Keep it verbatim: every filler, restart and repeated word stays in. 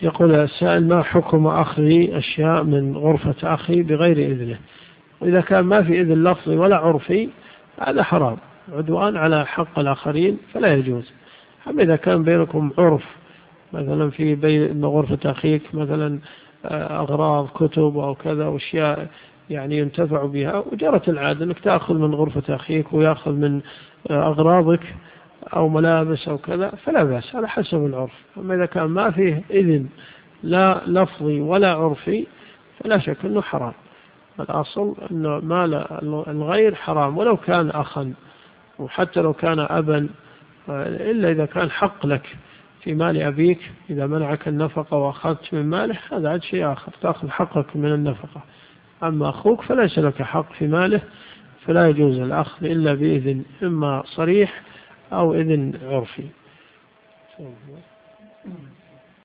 يقول السائل: ما حكم أخذ أشياء من غرفة أخي بغير إذنه؟ وإذا كان ما في إذن لفظي ولا عرفي هذا حرام، عدوان على حق الآخرين فلا يجوز. أما إذا كان بينكم عرف، مثلا في بين غرفة أخيك مثلا أغراض كتب أو كذا وأشياء يعني ينتفع بها، وجرت العادة أنك تأخذ من غرفة أخيك ويأخذ من أغراضك أو ملابس أو كذا فلا بأس، على حسب العرف. أما إذا كان ما فيه إذن لا لفظي ولا عرفي فلا شك أنه حرام. الأصل أنه مال الغير حرام ولو كان أخا، وحتى لو كان أبا، إلا إذا كان حق لك في مال أبيك، إذا منعك النفقة وأخذت من ماله هذا عاد شيء آخر، تأخذ حقك من النفقة. أما أخوك فليس لك حق في ماله، فلا يجوز الأخذ إلا بإذن إما صريح أو إذن عرفي.